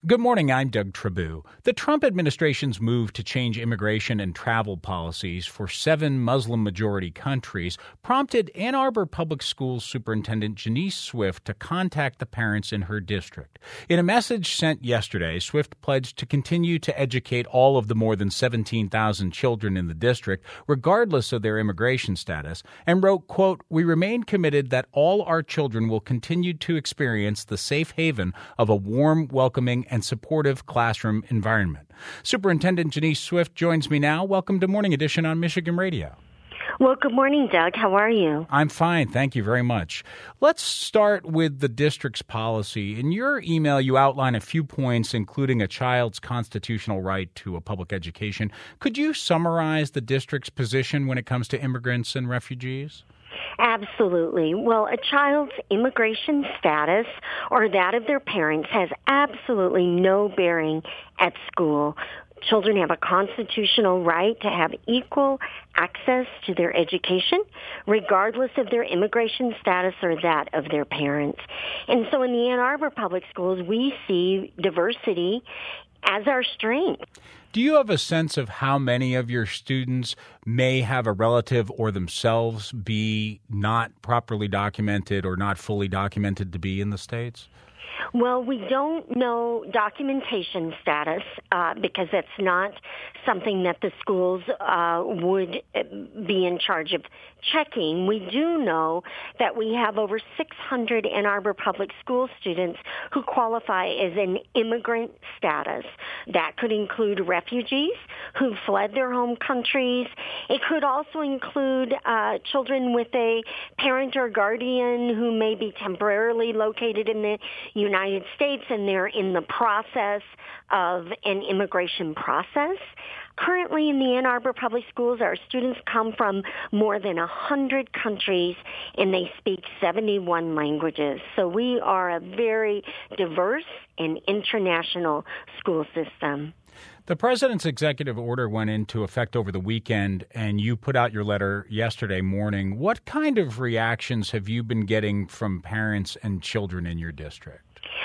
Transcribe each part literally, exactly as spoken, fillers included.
Good morning, I'm Doug Trabue. The Trump administration's move to change immigration and travel policies for seven Muslim-majority countries prompted Ann Arbor Public Schools Superintendent Janice Swift to contact the parents in her district. In a message sent yesterday, Swift pledged to continue to educate all of the more than seventeen thousand children in the district, regardless of their immigration status, and wrote, quote, "We remain committed that all our children will continue to experience the safe haven of a warm, welcoming, and supportive classroom environment." Superintendent Janice Swift joins me now. Welcome to Morning Edition on Michigan Radio. Well, good morning, Doug. How are you? I'm fine. Thank you very much. Let's start with the district's policy. In your email, you outline a few points, including a child's constitutional right to a public education. Could you summarize the district's position when it comes to immigrants and refugees? Absolutely. Well, a child's immigration status or that of their parents has absolutely no bearing at school. Children have a constitutional right to have equal access to their education, regardless of their immigration status or that of their parents. And so in the Ann Arbor Public Schools, we see diversity as our strength. Do you have a sense of how many of your students may have a relative or themselves be not properly documented or not fully documented to be in the States? Well, we don't know documentation status uh, because that's not something that the schools uh, would be in charge of checking. We do know that we have over six hundred Ann Arbor Public School students who qualify as an immigrant status. That could include refugees who fled their home countries. It could also include uh, children with a parent or guardian who may be temporarily located in the United States and they're in the process of an immigration process. Currently in the Ann Arbor Public Schools, our students come from more than one hundred countries and they speak seventy-one languages. So we are a very diverse and international school system. The president's executive order went into effect over the weekend, and you put out your letter yesterday morning. What kind of reactions have you been getting from parents and children in your district?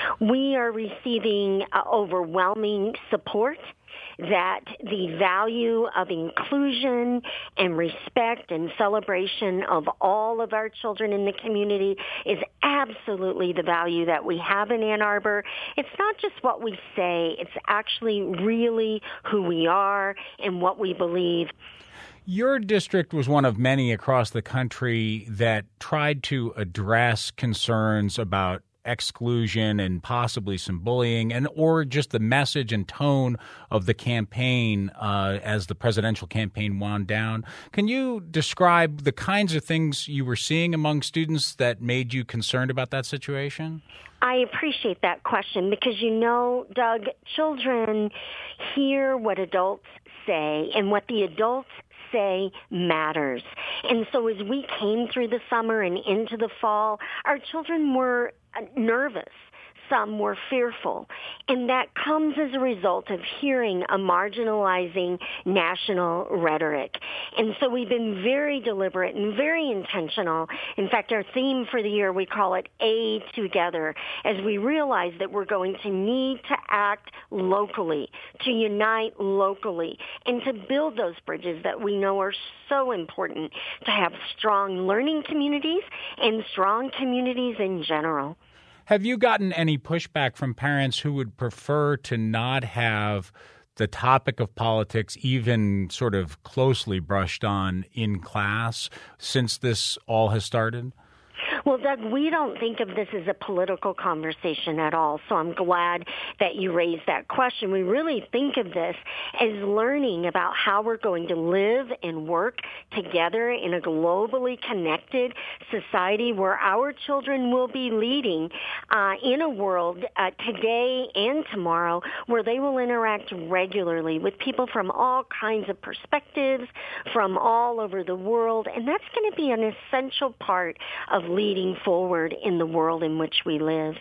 We are receiving uh, overwhelming support that the value of inclusion and respect and celebration of all of our children in the community is absolutely the value that we have in Ann Arbor. It's not just what we say, it's actually really who we are and what we believe. Your district was one of many across the country that tried to address concerns about exclusion and possibly some bullying, and or just the message and tone of the campaign uh, as the presidential campaign wound down. Can you describe the kinds of things you were seeing among students that made you concerned about that situation? I appreciate that question because, you know, Doug, children hear what adults say, and what the adults say matters. And so as we came through the summer and into the fall, our children were nervous. Some were fearful. And that comes as a result of hearing a marginalizing national rhetoric. And so we've been very deliberate and very intentional. In fact, our theme for the year, we call it A Together, as we realize that we're going to need to act locally, to unite locally, and to build those bridges that we know are so important to have strong learning communities and strong communities in general. Have you gotten any pushback from parents who would prefer to not have the topic of politics even sort of closely brushed on in class since this all has started? Well, Doug, we don't think of this as a political conversation at all, so I'm glad that you raised that question. We really think of this as learning about how we're going to live and work together in a globally connected society where our children will be leading uh, in a world uh, today and tomorrow where they will interact regularly with people from all kinds of perspectives from all over the world, and that's going to be an essential part of leading forward in the world in which we live.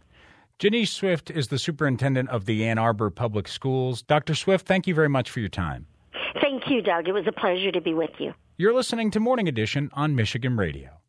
Janice Swift is the superintendent of the Ann Arbor Public Schools. Doctor Swift, thank you very much for your time. Thank you, Doug. It was a pleasure to be with you. You're listening to Morning Edition on Michigan Radio.